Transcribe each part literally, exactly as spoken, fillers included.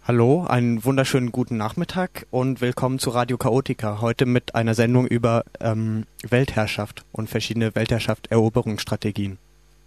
Hallo, einen wunderschönen guten Nachmittag und willkommen zu Radio Chaotica. Heute mit einer Sendung über ähm, Weltherrschaft und verschiedene Weltherrschaft-Eroberungsstrategien.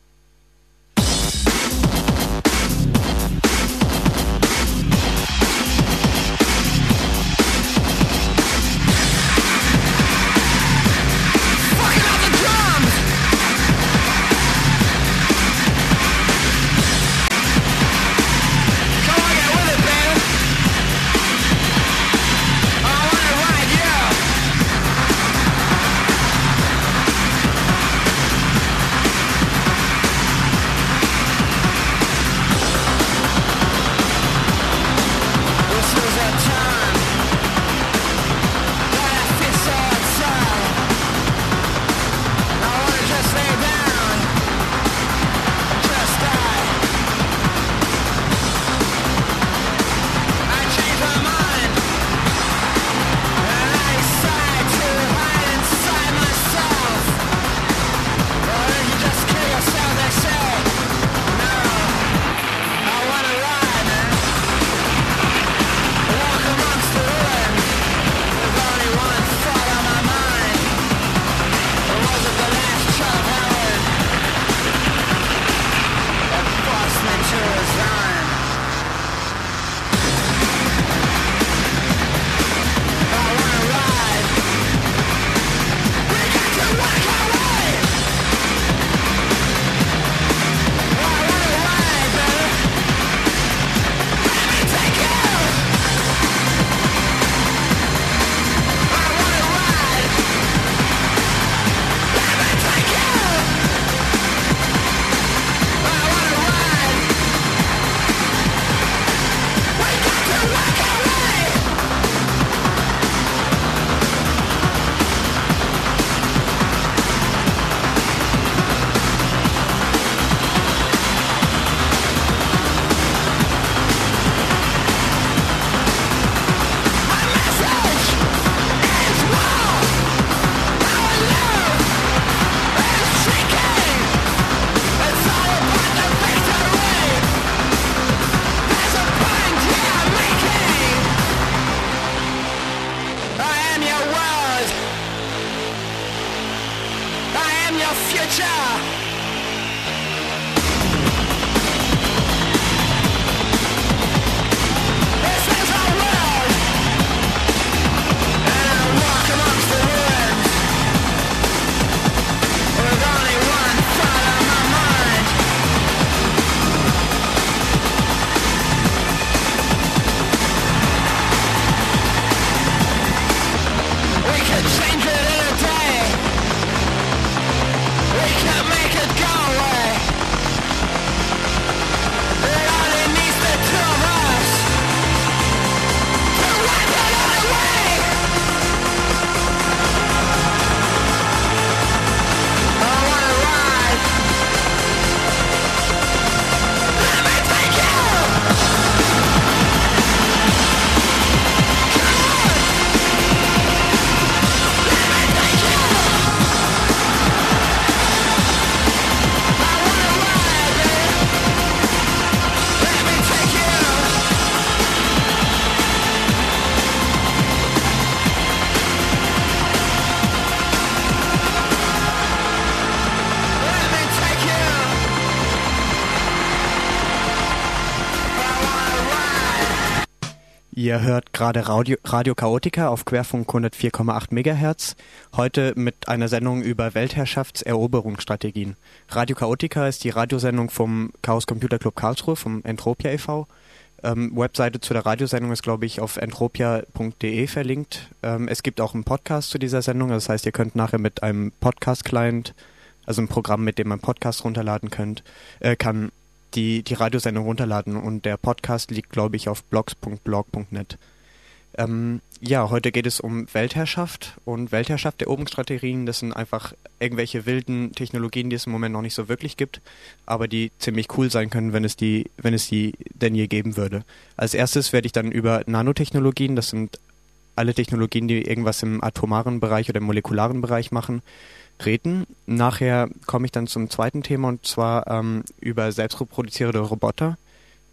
Ihr hört gerade Radio, Radio Chaotica auf Querfunk hundertvier Komma acht Megahertz, heute mit einer Sendung über Weltherrschaftseroberungsstrategien. Radio Chaotica ist die Radiosendung vom Chaos Computer Club Karlsruhe, vom Entropia e V. Ähm, Webseite zu der Radiosendung ist, glaube ich, auf entropia punkt de verlinkt. Ähm, es gibt auch einen Podcast zu dieser Sendung, das heißt, ihr könnt nachher mit einem Podcast-Client, also ein Programm, mit dem man Podcast runterladen könnt, äh, kann die die Radiosendung runterladen und der Podcast liegt, glaube ich, auf blogs punkt blog punkt net. Ähm, ja, heute geht es um Weltherrschaft und Weltherrschaft der Eroberungsstrategien. Das sind einfach irgendwelche wilden Technologien, die es im Moment noch nicht so wirklich gibt, aber die ziemlich cool sein können, wenn es die, wenn es die denn je geben würde. Als erstes werde ich dann über Nanotechnologien, das sind alle Technologien, die irgendwas im atomaren Bereich oder im molekularen Bereich machen, reden. Nachher komme ich dann zum zweiten Thema und zwar ähm, über selbstreproduzierende Roboter,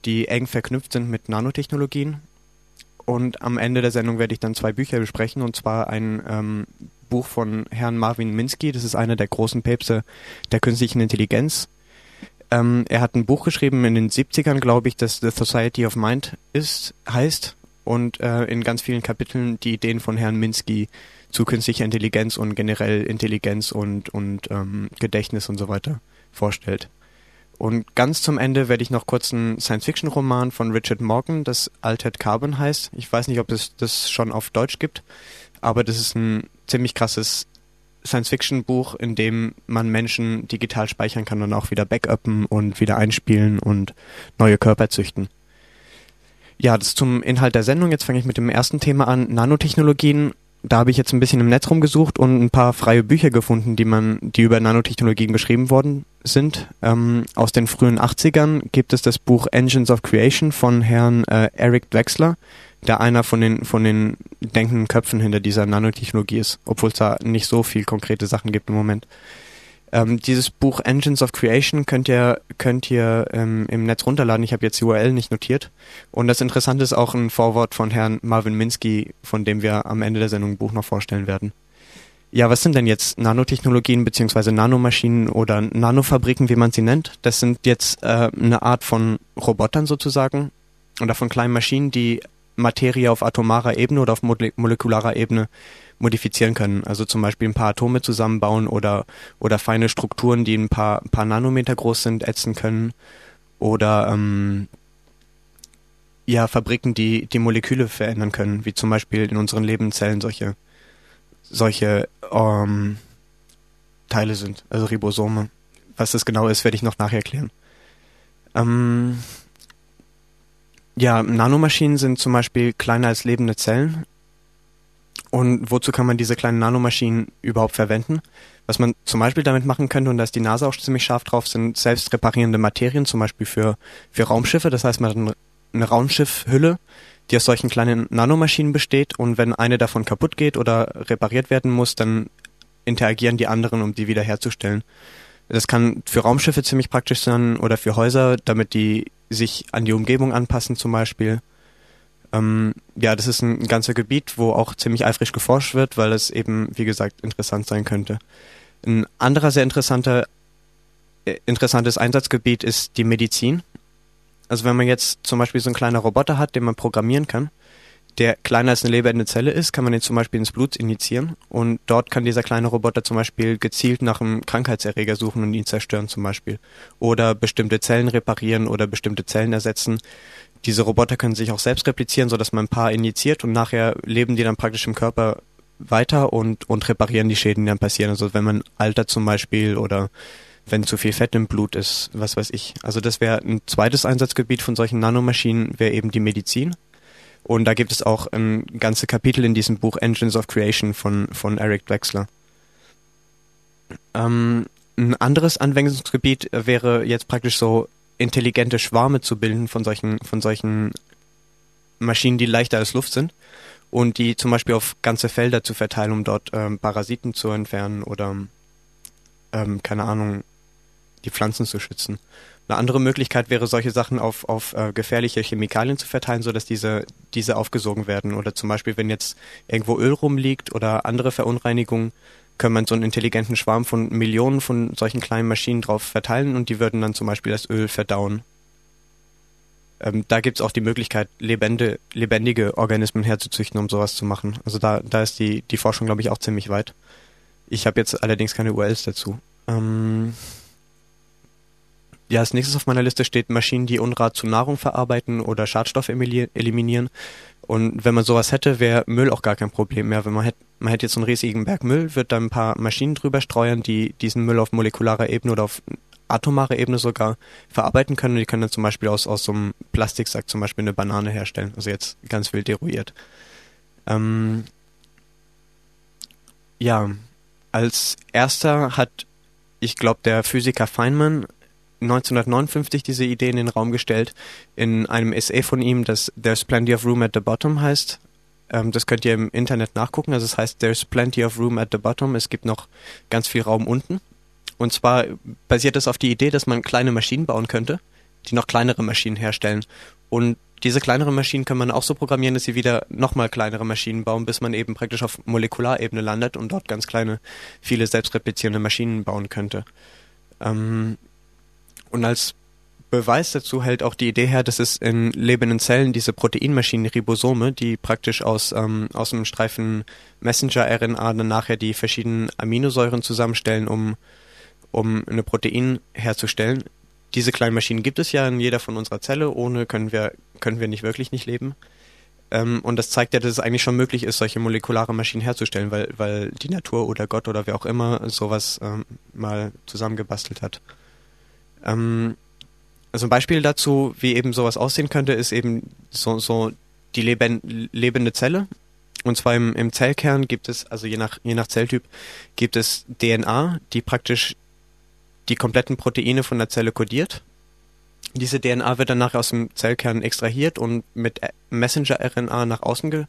die eng verknüpft sind mit Nanotechnologien. Und am Ende der Sendung werde ich dann zwei Bücher besprechen, und zwar ein ähm, Buch von Herrn Marvin Minsky, das ist einer der großen Päpste der künstlichen Intelligenz. Ähm, er hat ein Buch geschrieben in den siebzigern, glaube ich, das The Society of Mind ist, heißt, und äh, in ganz vielen Kapiteln die Ideen von Herrn Minsky zu künstlicher Intelligenz und generell Intelligenz und, und ähm, Gedächtnis und so weiter vorstellt. Und ganz zum Ende werde ich noch kurz einen Science-Fiction-Roman von Richard Morgan, das Altered Carbon heißt. Ich weiß nicht, ob es das schon auf Deutsch gibt, aber das ist ein ziemlich krasses Science-Fiction-Buch, in dem man Menschen digital speichern kann und auch wieder backuppen und wieder einspielen und neue Körper züchten. Ja, das zum Inhalt der Sendung. Jetzt fange ich mit dem ersten Thema an, Nanotechnologien. Da habe ich jetzt ein bisschen im Netz rumgesucht und ein paar freie Bücher gefunden, die man, die über Nanotechnologien geschrieben worden sind. Ähm, aus den frühen achtzigern gibt es das Buch Engines of Creation von Herrn äh, Eric Drexler, der einer von den von den denkenden Köpfen hinter dieser Nanotechnologie ist, obwohl es da nicht so viel konkrete Sachen gibt im Moment. Ähm, dieses Buch Engines of Creation könnt ihr könnt ihr ähm, im Netz runterladen. Ich habe jetzt die U R L nicht notiert. Und das Interessante ist auch ein Vorwort von Herrn Marvin Minsky, von dem wir am Ende der Sendung ein Buch noch vorstellen werden. Ja, was sind denn jetzt Nanotechnologien bzw. Nanomaschinen oder Nanofabriken, wie man sie nennt? Das sind jetzt äh, eine Art von Robotern sozusagen oder von kleinen Maschinen, die Materie auf atomarer Ebene oder auf mole- molekularer Ebene modifizieren können. Also zum Beispiel ein paar Atome zusammenbauen oder oder feine Strukturen, die ein paar, ein paar Nanometer groß sind, ätzen können. Oder ähm, ja, Fabriken, die die Moleküle verändern können, wie zum Beispiel in unseren Lebenszellen solche solche ähm, Teile sind, also Ribosome. Was das genau ist, werde ich noch nachher erklären. Ähm, ja, Nanomaschinen sind zum Beispiel kleiner als lebende Zellen. Und wozu kann man diese kleinen Nanomaschinen überhaupt verwenden? Was man zum Beispiel damit machen könnte, und da ist die NASA auch ziemlich scharf drauf, sind selbst reparierende Materien, zum Beispiel für, für Raumschiffe. Das heißt, man hat eine, eine Raumschiffhülle, die aus solchen kleinen Nanomaschinen besteht, und wenn eine davon kaputt geht oder repariert werden muss, dann interagieren die anderen, um die wiederherzustellen. Das kann für Raumschiffe ziemlich praktisch sein oder für Häuser, damit die sich an die Umgebung anpassen zum Beispiel. Ähm, ja, das ist ein ganzer Gebiet, wo auch ziemlich eifrig geforscht wird, weil es eben, wie gesagt, interessant sein könnte. Ein anderer sehr interessanter, äh, interessantes Einsatzgebiet ist die Medizin. Also wenn man jetzt zum Beispiel so einen kleinen Roboter hat, den man programmieren kann, der kleiner als eine lebende Zelle ist, kann man den zum Beispiel ins Blut injizieren, und dort kann dieser kleine Roboter zum Beispiel gezielt nach einem Krankheitserreger suchen und ihn zerstören zum Beispiel. Oder bestimmte Zellen reparieren oder bestimmte Zellen ersetzen. Diese Roboter können sich auch selbst replizieren, sodass man ein paar injiziert und nachher leben die dann praktisch im Körper weiter und, und reparieren die Schäden, die dann passieren. Also wenn man altert zum Beispiel oder wenn zu viel Fett im Blut ist, was weiß ich. Also das wäre ein zweites Einsatzgebiet von solchen Nanomaschinen, wäre eben die Medizin. Und da gibt es auch ein ganze Kapitel in diesem Buch Engines of Creation von, von Eric Drexler. Ähm, ein anderes Anwendungsgebiet wäre jetzt praktisch so intelligente Schwarme zu bilden von solchen, von solchen Maschinen, die leichter als Luft sind und die zum Beispiel auf ganze Felder zu verteilen, um dort ähm, Parasiten zu entfernen oder ähm, keine Ahnung, die Pflanzen zu schützen. Eine andere Möglichkeit wäre, solche Sachen auf, auf äh, gefährliche Chemikalien zu verteilen, sodass diese, diese aufgesogen werden. Oder zum Beispiel, wenn jetzt irgendwo Öl rumliegt oder andere Verunreinigungen, kann man so einen intelligenten Schwarm von Millionen von solchen kleinen Maschinen drauf verteilen, und die würden dann zum Beispiel das Öl verdauen. Ähm, da gibt es auch die Möglichkeit, lebende, lebendige Organismen herzuzüchten, um sowas zu machen. Also da, da ist die, die Forschung, glaube ich, auch ziemlich weit. Ich habe jetzt allerdings keine U R Ls dazu. Ähm Ja, als nächstes auf meiner Liste steht Maschinen, die Unrat zu Nahrung verarbeiten oder Schadstoffe eliminieren. Und wenn man sowas hätte, wäre Müll auch gar kein Problem mehr. Wenn man hätte, man hätte jetzt so einen riesigen Berg Müll, wird da ein paar Maschinen drüber streuen, die diesen Müll auf molekularer Ebene oder auf atomarer Ebene sogar verarbeiten können. Und die können dann zum Beispiel aus, aus so einem Plastiksack zum Beispiel eine Banane herstellen. Also jetzt ganz wild deruiert. Ähm ja, als erster hat, ich glaube, der Physiker Feynman neunzehnhundertneunundfünfzig diese Idee in den Raum gestellt, in einem Essay von ihm, das There's Plenty of Room at the Bottom heißt. Ähm, das könnt ihr im Internet nachgucken. Also es heißt There's Plenty of Room at the Bottom. Es gibt noch ganz viel Raum unten. Und zwar basiert das auf die Idee, dass man kleine Maschinen bauen könnte, die noch kleinere Maschinen herstellen. Und diese kleineren Maschinen kann man auch so programmieren, dass sie wieder nochmal kleinere Maschinen bauen, bis man eben praktisch auf Molekularebene landet und dort ganz kleine, viele selbstreplizierende Maschinen bauen könnte. Ähm, und als Beweis dazu hält auch die Idee her, dass es in lebenden Zellen diese Proteinmaschinen, Ribosome, die praktisch aus, ähm, aus einem Streifen Messenger-R N A dann nachher die verschiedenen Aminosäuren zusammenstellen, um, um eine Protein herzustellen. Diese kleinen Maschinen gibt es ja in jeder von unserer Zelle, ohne können wir, können wir nicht wirklich nicht leben. Ähm, und das zeigt ja, dass es eigentlich schon möglich ist, solche molekulare Maschinen herzustellen, weil, weil die Natur oder Gott oder wer auch immer sowas ähm, mal zusammengebastelt hat. Ähm, also ein Beispiel dazu, wie eben sowas aussehen könnte, ist eben so, so die leben, lebende Zelle. Und zwar im, im Zellkern gibt es, also je nach, je nach Zelltyp, gibt es D N A, die praktisch die kompletten Proteine von der Zelle kodiert. Diese D N A wird dann nachher aus dem Zellkern extrahiert und mit Messenger-R N A nach außen ge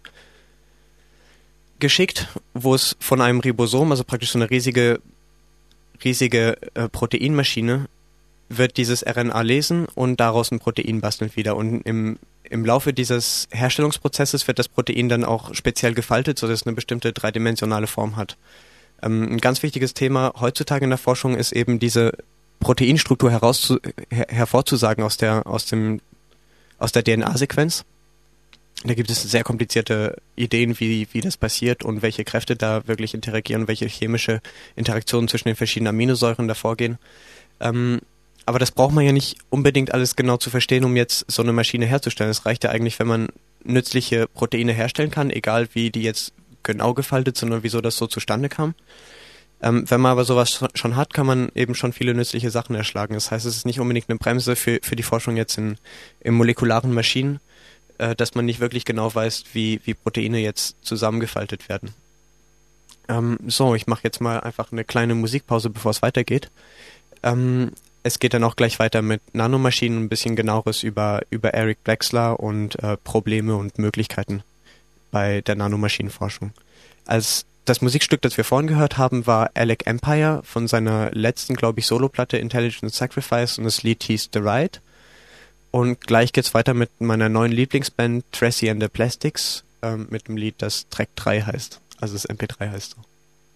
geschickt, wo es von einem Ribosom, also praktisch so eine riesige, riesige äh, Proteinmaschine, wird dieses R N A lesen und daraus ein Protein basteln wieder. Und im, im Laufe dieses Herstellungsprozesses wird das Protein dann auch speziell gefaltet, sodass es eine bestimmte dreidimensionale Form hat. Ähm, ein ganz wichtiges Thema heutzutage in der Forschung ist eben diese Proteinstruktur herauszu her hervorzusagen aus der, aus dem, aus der D N A-Sequenz. Da gibt es sehr komplizierte Ideen, wie, wie das passiert und welche Kräfte da wirklich interagieren, welche chemische Interaktionen zwischen den verschiedenen Aminosäuren da vorgehen. Ähm, aber das braucht man ja nicht unbedingt alles genau zu verstehen, um jetzt so eine Maschine herzustellen. Es reicht ja eigentlich, wenn man nützliche Proteine herstellen kann, egal wie die jetzt genau gefaltet sind oder wieso das so zustande kam. Ähm, wenn man aber sowas schon hat, kann man eben schon viele nützliche Sachen erschlagen. Das heißt, es ist nicht unbedingt eine Bremse für, für die Forschung jetzt in, in molekularen Maschinen, äh, dass man nicht wirklich genau weiß, wie, wie Proteine jetzt zusammengefaltet werden. Ähm, so, ich mache jetzt mal einfach eine kleine Musikpause, bevor es weitergeht. Ähm, es geht dann auch gleich weiter mit Nanomaschinen, ein bisschen genaueres über, über Eric Wechsler und äh, Probleme und Möglichkeiten bei der Nanomaschinenforschung. Als das Musikstück, das wir vorhin gehört haben, war Alec Empire von seiner letzten, glaube ich, Soloplatte Intelligent Sacrifice und das Lied hieß The Ride. Und gleich geht's weiter mit meiner neuen Lieblingsband Tracy and the Plastics ähm, mit dem Lied, das Track drei heißt. Also das M P drei heißt so.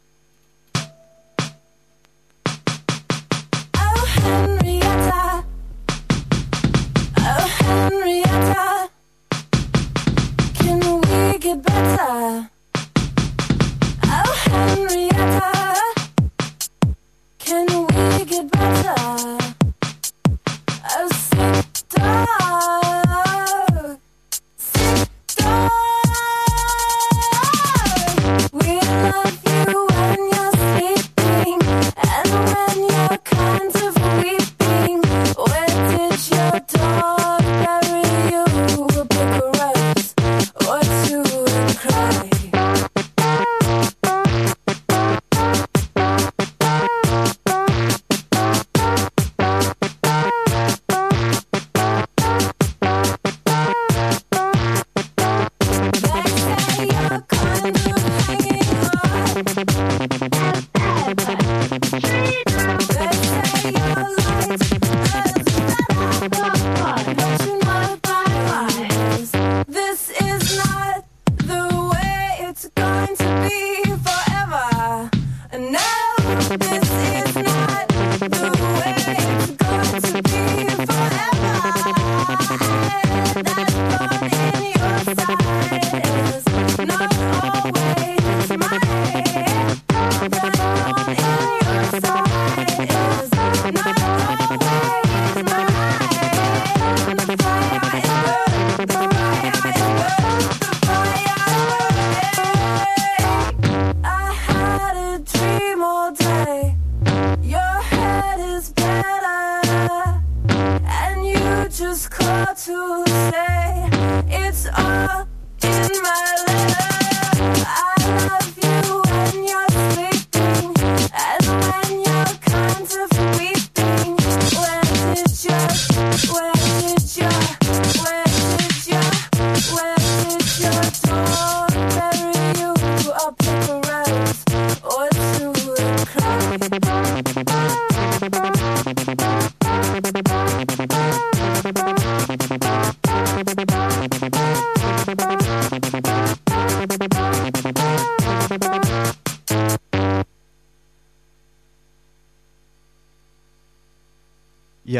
Oh Henrietta, oh Henrietta, can we get better? Oh Henrietta, can we get better? Oh sick dog, sick dog. We love you when you're sleeping and when you're kind of weeping. Where did your dog bury you? Pick a rose or two and cry. Cry.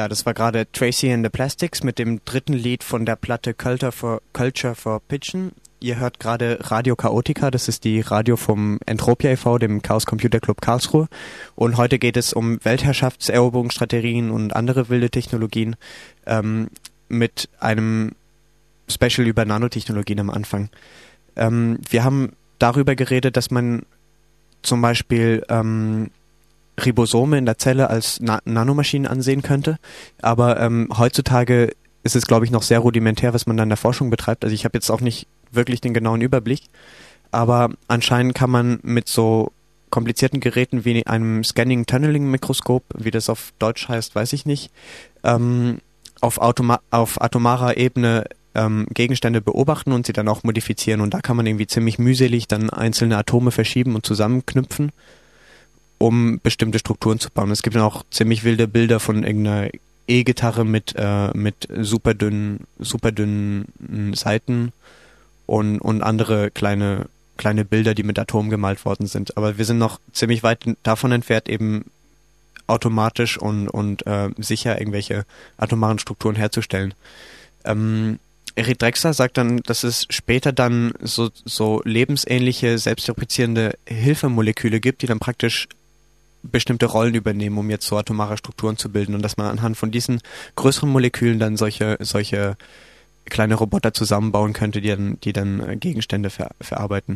Ja, das war gerade Tracy and the Plastics mit dem dritten Lied von der Platte Culture for, Culture for Pigeon. Ihr hört gerade Radio Chaotica, das ist die Radio vom Entropia e V, dem Chaos Computer Club Karlsruhe. Und heute geht es um Weltherrschaftseroberungsstrategien und andere wilde Technologien ähm, mit einem Special über Nanotechnologien am Anfang. Ähm, wir haben darüber geredet, dass man zum Beispiel ähm, Ribosome in der Zelle als Na- Nanomaschinen ansehen könnte, aber ähm, heutzutage ist es, glaube ich, noch sehr rudimentär, was man da in der Forschung betreibt. Also ich habe jetzt auch nicht wirklich den genauen Überblick, aber anscheinend kann man mit so komplizierten Geräten wie einem Scanning-Tunneling-Mikroskop, wie das auf Deutsch heißt, weiß ich nicht, ähm, auf, Automa- auf atomarer Ebene ähm, Gegenstände beobachten und sie dann auch modifizieren. Und da kann man irgendwie ziemlich mühselig dann einzelne Atome verschieben und zusammenknüpfen, um bestimmte Strukturen zu bauen. Es gibt dann auch ziemlich wilde Bilder von irgendeiner E-Gitarre mit äh, mit super dünnen, super dünnen Saiten und und andere kleine kleine Bilder, die mit Atomen gemalt worden sind. Aber wir sind noch ziemlich weit davon entfernt, eben automatisch und und äh, sicher irgendwelche atomaren Strukturen herzustellen. Ähm, Eric Drexler sagt dann, dass es später dann so so lebensähnliche, selbstreprizierende Hilfemoleküle gibt, die dann praktisch bestimmte Rollen übernehmen, um jetzt so atomare Strukturen zu bilden, und dass man anhand von diesen größeren Molekülen dann solche solche kleine Roboter zusammenbauen könnte, die dann die dann Gegenstände ver, verarbeiten.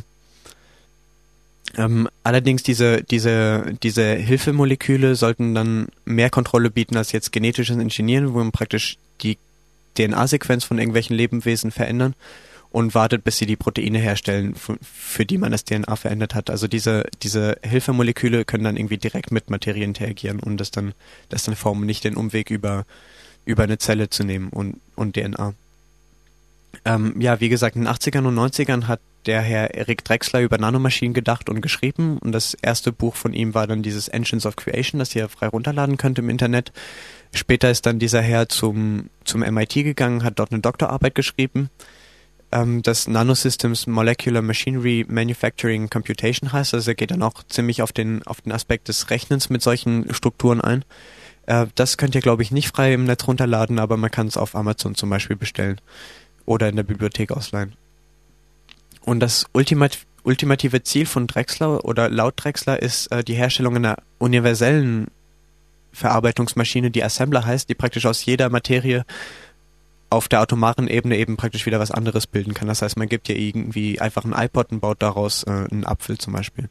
Ähm, allerdings diese diese diese Hilfemoleküle sollten dann mehr Kontrolle bieten als jetzt genetisches Ingenieren, wo man praktisch die D N A-Sequenz von irgendwelchen Lebewesen verändern und wartet, bis sie die Proteine herstellen, für, für die man das D N A verändert hat. Also diese diese Hilfemoleküle können dann irgendwie direkt mit Materie interagieren und das dann das dann formen, nicht den Umweg über über eine Zelle zu nehmen und und D N A. Ähm, ja, wie gesagt, in den achtzigern und neunzigern hat der Herr Eric Drexler über Nanomaschinen gedacht und geschrieben, und das erste Buch von ihm war dann dieses Engines of Creation, das ihr frei runterladen könnt im Internet. Später ist dann dieser Herr zum zum M I T gegangen, hat dort eine Doktorarbeit geschrieben, ähm, das Nanosystems Molecular Machinery Manufacturing Computation heißt. Also er geht dann auch ziemlich auf den auf den Aspekt des Rechnens mit solchen Strukturen ein. Äh, das könnt ihr, glaube ich, nicht frei im Netz runterladen, aber man kann es auf Amazon zum Beispiel bestellen oder in der Bibliothek ausleihen. Und das Ultimat- ultimative Ziel von Drexler oder laut Drexler ist äh, die Herstellung einer universellen Verarbeitungsmaschine, die Assembler heißt, die praktisch aus jeder Materie auf der atomaren Ebene eben praktisch wieder was anderes bilden kann. Das heißt, man gibt ja irgendwie einfach ein iPod und baut daraus äh, einen Apfel zum Beispiel.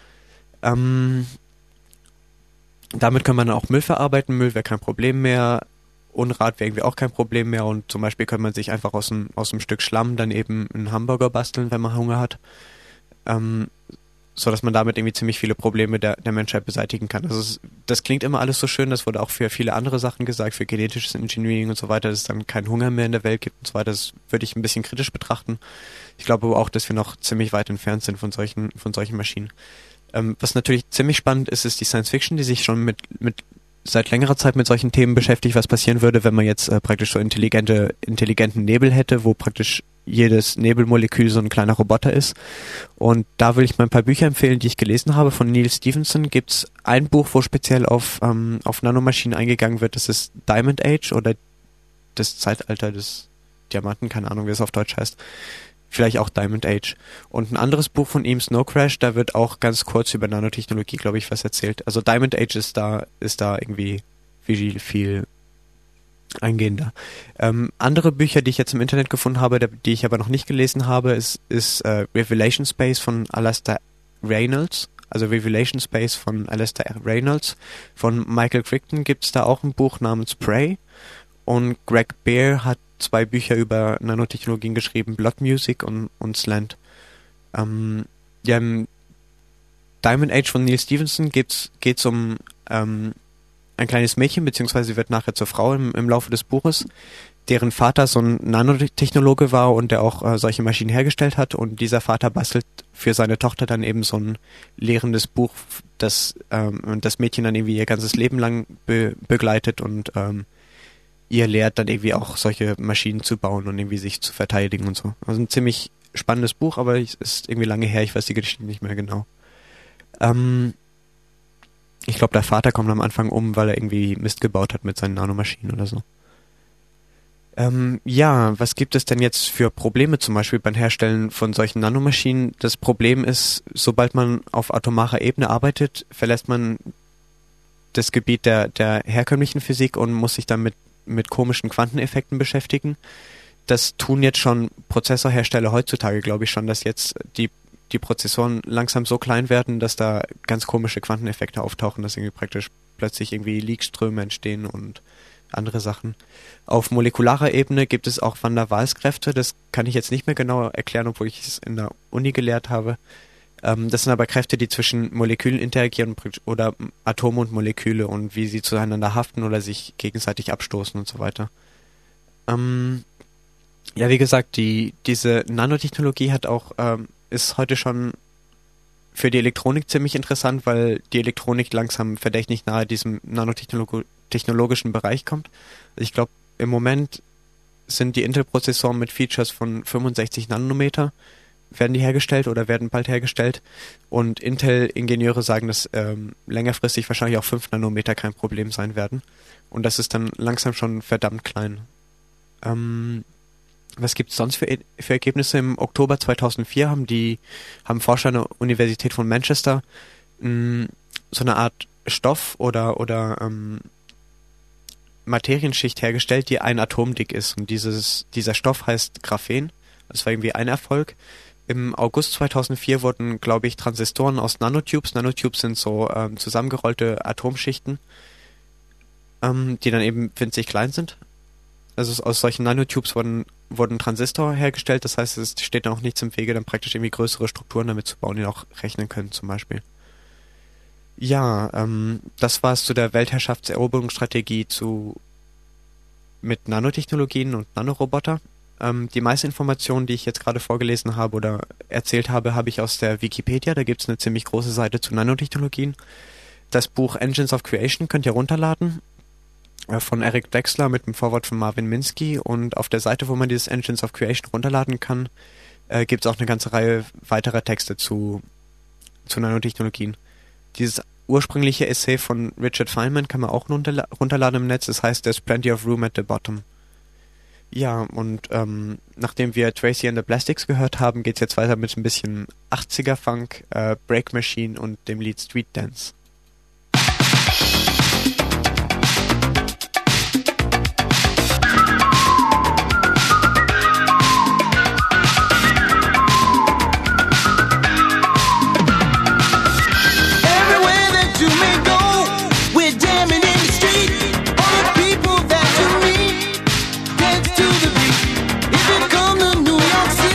Ähm, damit kann man auch Müll verarbeiten. Müll wäre kein Problem mehr. Unrat wäre irgendwie auch kein Problem mehr, und zum Beispiel kann man sich einfach aus einem, aus einem Stück Schlamm dann eben einen Hamburger basteln, wenn man Hunger hat, ähm, so dass man damit irgendwie ziemlich viele Probleme der, der Menschheit beseitigen kann. Also es, das klingt immer alles so schön, das wurde auch für viele andere Sachen gesagt, für genetisches Engineering und so weiter, dass es dann keinen Hunger mehr in der Welt gibt und so weiter. Das würde ich ein bisschen kritisch betrachten. Ich glaube aber auch, dass wir noch ziemlich weit entfernt sind von solchen, von solchen Maschinen. Ähm, was natürlich ziemlich spannend ist, ist die Science Fiction, die sich schon mit, mit seit längerer Zeit mit solchen Themen beschäftigt, was passieren würde, wenn man jetzt äh, praktisch so intelligente, intelligenten Nebel hätte, wo praktisch jedes Nebelmolekül so ein kleiner Roboter ist. Und da will ich mal ein paar Bücher empfehlen, die ich gelesen habe. Von Neil Stephenson gibt's ein Buch, wo speziell auf, ähm, auf Nanomaschinen eingegangen wird. Das ist Diamond Age oder das Zeitalter des Diamanten, keine Ahnung, wie es auf Deutsch heißt. Vielleicht auch Diamond Age. Und ein anderes Buch von ihm, Snow Crash, da wird auch ganz kurz über Nanotechnologie, glaube ich, was erzählt. Also Diamond Age ist da, ist da irgendwie viel, viel eingehender. Ähm, andere Bücher, die ich jetzt im Internet gefunden habe, die ich aber noch nicht gelesen habe, ist, ist äh, Revelation Space von Alastair Reynolds. Also Revelation Space von Alastair Reynolds. Von Michael Crichton gibt's da auch ein Buch namens Prey. Und Greg Bear hat zwei Bücher über Nanotechnologien geschrieben, Blood Music und, und Slant. Ähm, ja, im Diamond Age von Neil Stephenson geht's, geht's um ähm, ein kleines Mädchen, beziehungsweise sie wird nachher zur Frau im, im Laufe des Buches, deren Vater so ein Nanotechnologe war und der auch äh, solche Maschinen hergestellt hat, und dieser Vater bastelt für seine Tochter dann eben so ein lehrendes Buch, das ähm, das Mädchen dann irgendwie ihr ganzes Leben lang be- begleitet und ähm, ihr lehrt dann irgendwie auch solche Maschinen zu bauen und irgendwie sich zu verteidigen und so. Also ein ziemlich spannendes Buch, aber es ist irgendwie lange her, ich weiß die Geschichte nicht mehr genau. Ähm, ich glaube, der Vater kommt am Anfang um, weil er irgendwie Mist gebaut hat mit seinen Nanomaschinen oder so. Ähm, ja, was gibt es denn jetzt für Probleme zum Beispiel beim Herstellen von solchen Nanomaschinen? Das Problem ist, sobald man auf atomarer Ebene arbeitet, verlässt man das Gebiet der, der herkömmlichen Physik und muss sich dann mit, mit komischen Quanteneffekten beschäftigen. Das tun jetzt schon Prozessorhersteller heutzutage, glaube ich schon, dass jetzt die, die Prozessoren langsam so klein werden, dass da ganz komische Quanteneffekte auftauchen, dass irgendwie praktisch plötzlich irgendwie Leakströme entstehen und andere Sachen. Auf molekularer Ebene gibt es auch Van der Waals-Kräfte, das kann ich jetzt nicht mehr genau erklären, obwohl ich es in der Uni gelehrt habe. Ähm, das sind aber Kräfte, die zwischen Molekülen interagieren oder Atome und Moleküle und wie sie zueinander haften oder sich gegenseitig abstoßen und so weiter. Ähm, ja, wie gesagt, die diese Nanotechnologie hat auch ähm, ist heute schon für die Elektronik ziemlich interessant, weil die Elektronik langsam verdächtig nahe diesem nanotechnologischen Bereich kommt. Ich glaube, im Moment sind die Intel-Prozessoren mit Features von fünfundsechzig Nanometer, werden die hergestellt oder werden bald hergestellt. Und Intel-Ingenieure sagen, dass ähm, längerfristig wahrscheinlich auch fünf Nanometer kein Problem sein werden. Und das ist dann langsam schon verdammt klein. Ähm, Was gibt es sonst für, für Ergebnisse? Im Oktober zweitausendvier haben die haben Forscher an der Universität von Manchester mh, so eine Art Stoff oder oder ähm, Materienschicht hergestellt, die ein Atom dick ist. Und dieses dieser Stoff heißt Graphen. Das war irgendwie ein Erfolg. Im August zweitausendvier wurden, glaube ich, Transistoren aus Nanotubes. Nanotubes sind so ähm, zusammengerollte Atomschichten, ähm, die dann eben winzig klein sind. Also aus solchen Nanotubes wurden, wurden Transistor hergestellt, das heißt, es steht dann auch nichts im Wege, dann praktisch irgendwie größere Strukturen damit zu bauen, die auch rechnen können zum Beispiel. Ja, ähm, das war es zu der Weltherrschaftseroberungsstrategie zu mit Nanotechnologien und Nanoroboter. Ähm, die meisten Informationen, die ich jetzt gerade vorgelesen habe oder erzählt habe, habe ich aus der Wikipedia, da gibt es eine ziemlich große Seite zu Nanotechnologien. Das Buch Engines of Creation könnt ihr runterladen, von Eric Drexler mit dem Vorwort von Marvin Minsky, und auf der Seite, wo man dieses Engines of Creation runterladen kann, äh, gibt es auch eine ganze Reihe weiterer Texte zu, zu Nanotechnologien. Dieses ursprüngliche Essay von Richard Feynman kann man auch runterla- runterladen im Netz, das heißt There's Plenty of Room at the Bottom. Ja, und ähm, nachdem wir Tracy and the Plastics gehört haben, geht's jetzt weiter mit ein bisschen achtziger-Funk, äh, Break Machine und dem Lied Street Dance.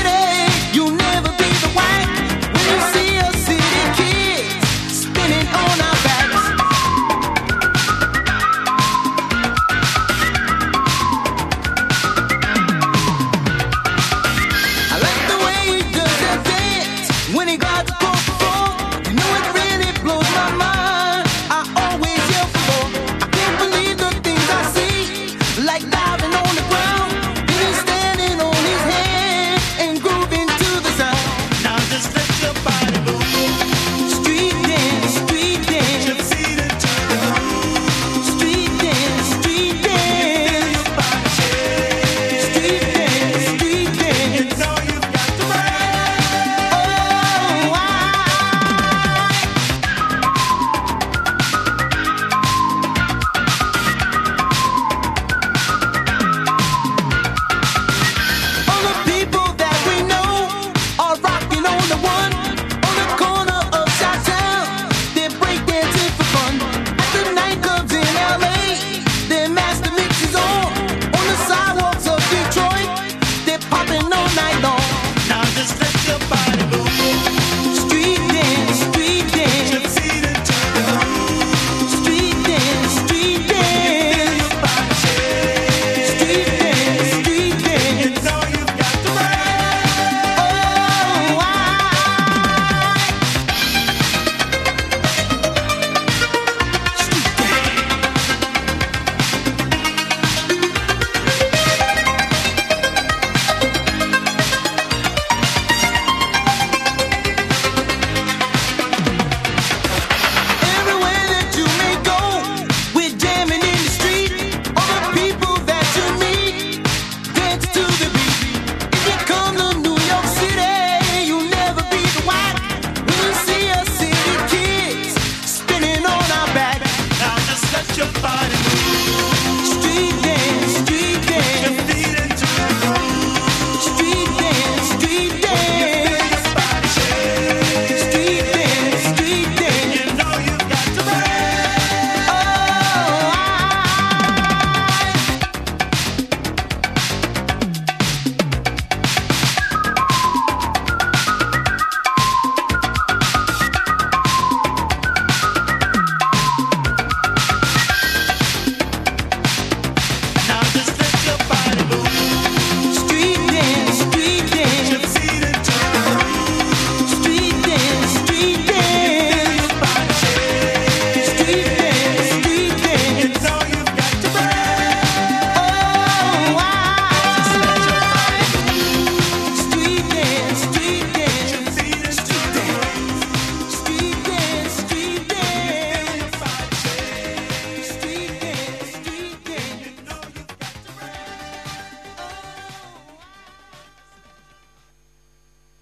On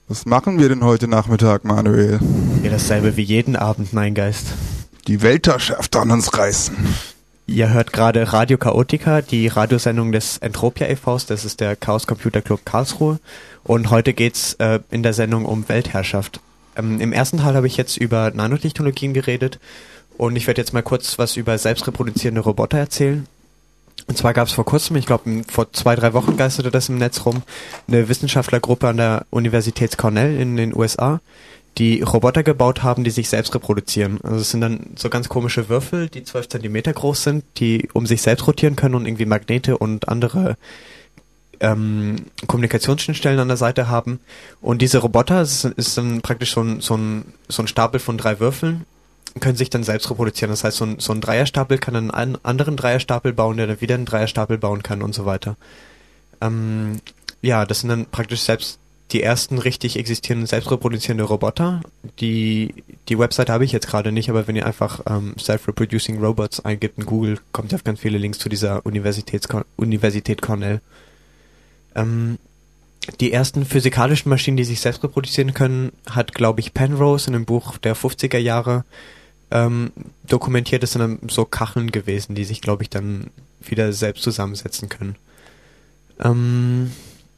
Was machen wir denn heute Nachmittag, Manuel? Ja, dasselbe wie jeden Abend, mein Geist. Die Weltherrschaft an uns reißen. Ihr hört gerade Radio Chaotica, die Radiosendung des Entropia e Vs, das ist der Chaos Computer Club Karlsruhe. Und heute geht's äh, in der Sendung um Weltherrschaft. Ähm, Im ersten Teil habe ich jetzt über Nanotechnologien geredet und ich werde jetzt mal kurz was über selbstreproduzierende Roboter erzählen. Und zwar gab es vor kurzem, ich glaube vor zwei, drei Wochen geisterte das im Netz rum, eine Wissenschaftlergruppe an der Universität Cornell in den U S A, die Roboter gebaut haben, die sich selbst reproduzieren. Also es sind dann so ganz komische Würfel, die zwölf Zentimeter groß sind, die um sich selbst rotieren können und irgendwie Magnete und andere ähm, Kommunikationsschnittstellen an der Seite haben. Und diese Roboter, es ist, ist dann praktisch so ein, so, ein, so ein Stapel von drei Würfeln, können sich dann selbst reproduzieren. Das heißt, so ein, so ein Dreierstapel kann einen, einen anderen Dreierstapel bauen, der dann wieder einen Dreierstapel bauen kann und so weiter. Ähm, ja, das sind dann praktisch selbst die ersten richtig existierenden, selbstreproduzierende Roboter. Die die Website habe ich jetzt gerade nicht, aber wenn ihr einfach ähm, Self-Reproducing Robots eingibt in Google, kommt ihr auf ganz viele Links zu dieser Universitäts Universität Cornell. Ähm, die ersten physikalischen Maschinen, die sich selbst reproduzieren können, hat, glaube ich, Penrose in einem Buch der fünfziger Jahre ähm, dokumentiert. Das sind dann so Kacheln gewesen, die sich, glaube ich, dann wieder selbst zusammensetzen können. Ähm...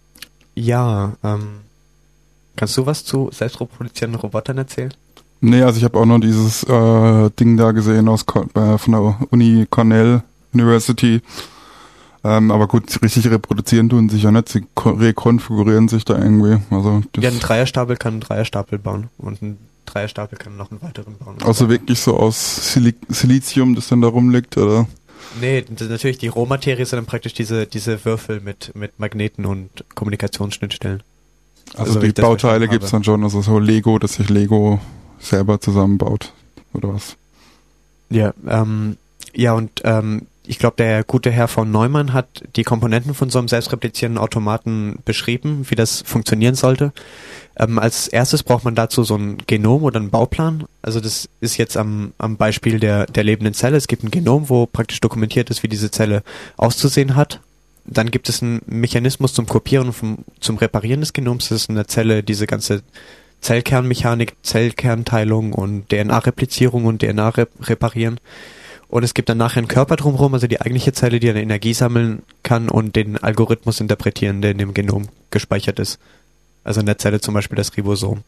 Ja, ähm, kannst du was zu selbstreproduzierenden Robotern erzählen? Nee, also ich habe auch noch dieses äh, Ding da gesehen aus äh, von der Uni Cornell University. Ähm, aber gut, richtig reproduzieren tun sich ja nicht, sie rekonfigurieren sich da irgendwie. Also das ja, ein Dreierstapel kann einen Dreierstapel bauen und ein Dreierstapel kann noch einen weiteren bauen. Also wirklich so aus Sil Silizium, das dann da rumliegt, oder? Nee, das ist natürlich die Rohmaterie sind dann praktisch diese diese Würfel mit mit Magneten und Kommunikationsschnittstellen. Also, also die Bauteile gibt's dann schon, also so Lego, dass sich Lego selber zusammenbaut, oder was? Ja, ähm, ja und ähm, ich glaube, der gute Herr von Neumann hat die Komponenten von so einem selbstreplizierenden Automaten beschrieben, wie das funktionieren sollte. Ähm, als erstes braucht man dazu so ein Genom oder einen Bauplan. Also das ist jetzt am, am Beispiel der, der lebenden Zelle. Es gibt ein Genom, wo praktisch dokumentiert ist, wie diese Zelle auszusehen hat. Dann gibt es einen Mechanismus zum Kopieren und vom, zum Reparieren des Genoms. Das ist in der Zelle diese ganze Zellkernmechanik, Zellkernteilung und D N A-Replizierung und D N A-Reparieren. Und es gibt dann nachher einen Körper drumherum, also die eigentliche Zelle, die eine Energie sammeln kann und den Algorithmus interpretieren, der in dem Genom gespeichert ist. Also in der Zelle zum Beispiel das Ribosom.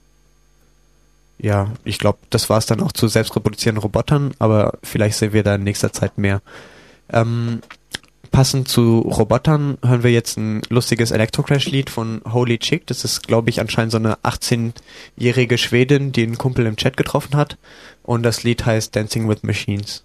Ja, ich glaube, das war es dann auch zu selbstreproduzierenden Robotern, aber vielleicht sehen wir da in nächster Zeit mehr. Ähm, passend zu Robotern hören wir jetzt ein lustiges Electroclash-Lied von Holy Chick. Das ist, glaube ich, anscheinend so eine achtzehnjährige Schwedin, die einen Kumpel im Chat getroffen hat. Und das Lied heißt Dancing with Machines.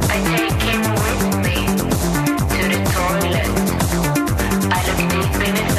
Deep in his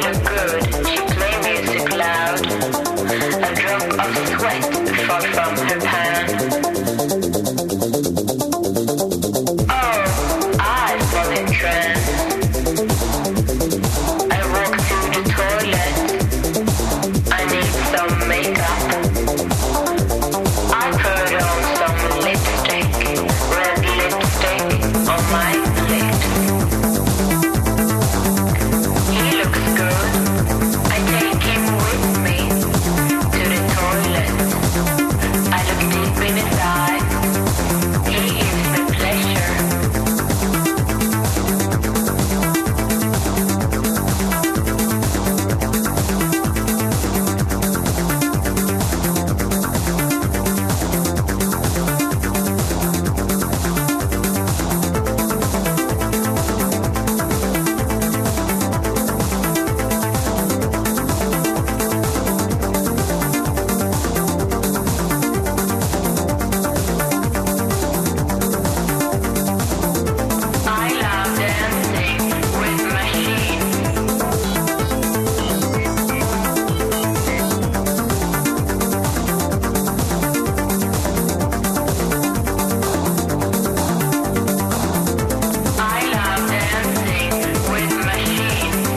look good. She play music loud. A drop of sweat fall from her pan. Oh, I fall in trance. I walk to the toilet. I need some makeup. I put on some lipstick, red lipstick on my lips. He looks good. I take him with me to the toilet. I look deep in his eyes. He gives me pleasure. I love dancing with machines. I love dancing with machines.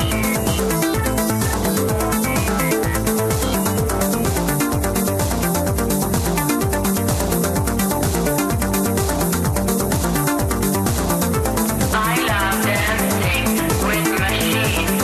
I love dancing with machines.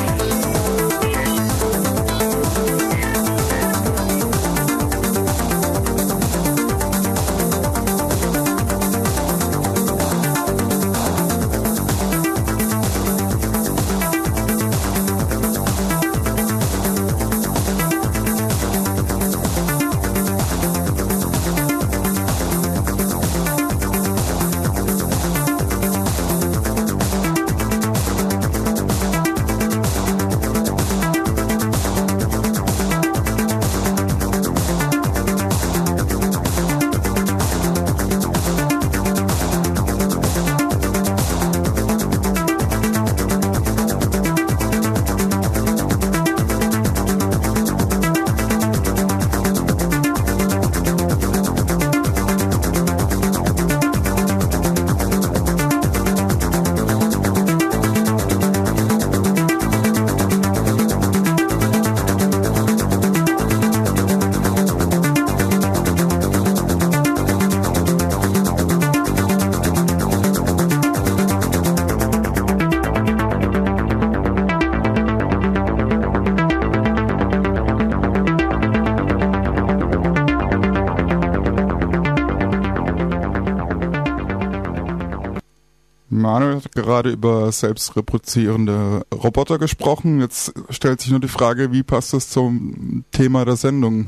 Manuel hat gerade über selbstreproduzierende Roboter gesprochen. Jetzt stellt sich nur die Frage, wie passt das zum Thema der Sendung?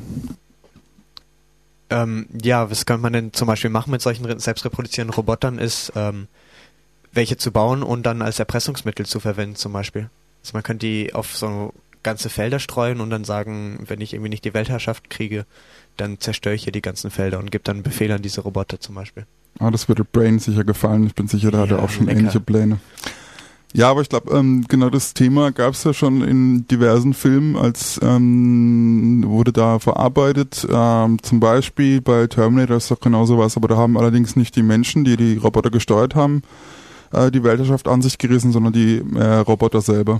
Ähm, ja, was kann man denn zum Beispiel machen mit solchen re- selbstreproduzierenden Robotern, ist, ähm, welche zu bauen und dann als Erpressungsmittel zu verwenden zum Beispiel. Also man könnte die auf so ganze Felder streuen und dann sagen, wenn ich irgendwie nicht die Weltherrschaft kriege, dann zerstöre ich hier die ganzen Felder und gebe dann Befehle an diese Roboter zum Beispiel. Ah, das würde Brain sicher gefallen. Ich bin sicher, da hat er Ja, auch schon lecker. ähnliche Pläne. Ja, aber ich glaube, ähm, genau das Thema gab es ja schon in diversen Filmen, als ähm, wurde da verarbeitet. Ähm, zum Beispiel bei Terminator ist doch genau sowas, aber da haben allerdings nicht die Menschen, die die Roboter gesteuert haben, äh, die Weltherrschaft an sich gerissen, sondern die äh, Roboter selber.